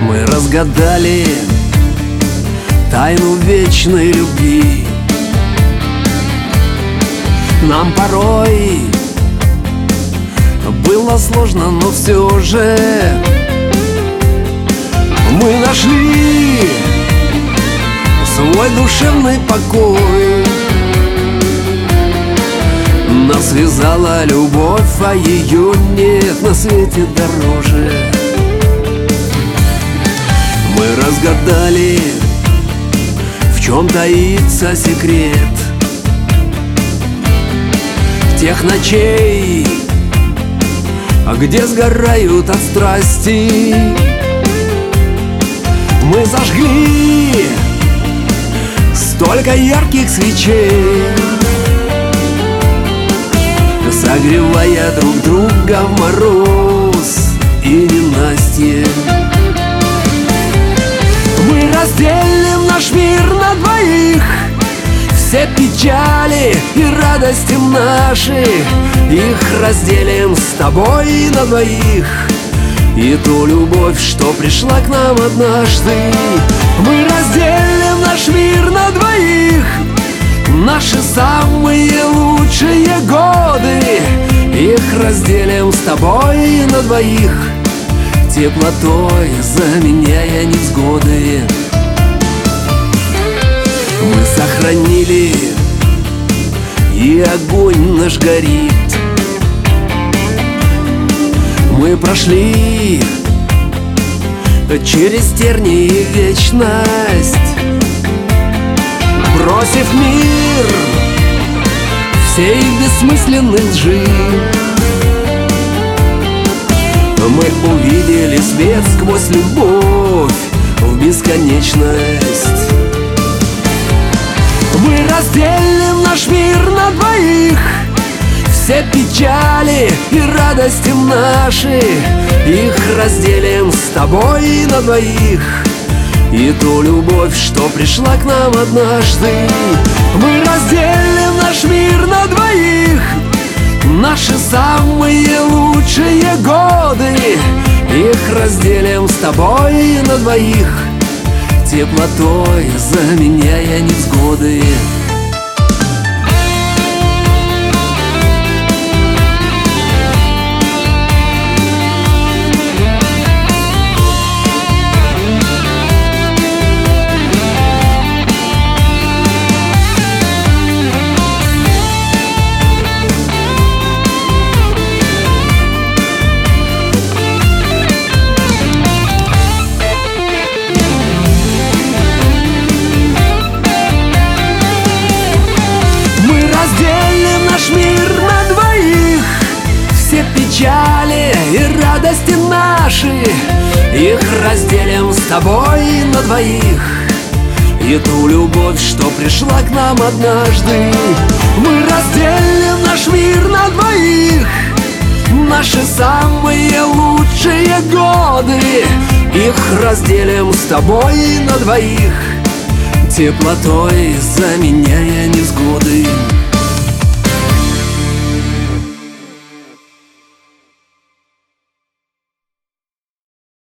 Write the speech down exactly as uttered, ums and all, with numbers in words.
Мы разгадали тайну вечной любви. Нам порой было сложно, но все же мы нашли свой душевный покой. Нас связала любовь, а ее нет на свете дороже. Мы разгадали, в чем таится секрет тех ночей, где сгорают от страсти. Мы зажгли столько ярких свечей, согревая друг друга в мороз и ненастье. Мы разделим наш мир на двоих, все печали и радости наши, их разделим с тобой на двоих. И ту любовь, что пришла к нам однажды. Мы разделим наш мир на двоих, наши самые лучшие годы, их разделим с тобой на двоих, теплотой заменяя невзгоды. Мы сохранили, и огонь наш горит. Мы прошли через тернии и вечность, бросив мир всей бессмысленной лжи. Мы увидели свет сквозь любовь в бесконечность. Мы разделим наш мир на двоих, все печали и радости наши, их разделим с тобой на двоих. И ту любовь, что пришла к нам однажды. Мы разделим наш мир на двоих, наши самые лучшие годы, их разделим с тобой на двоих, теплотой заменяя невзгоды. Печали и радости наши, их разделим с тобой на двоих. И ту любовь, что пришла к нам однажды. Мы разделим наш мир на двоих, наши самые лучшие годы, их разделим с тобой на двоих, теплотой заменяя невзгоды.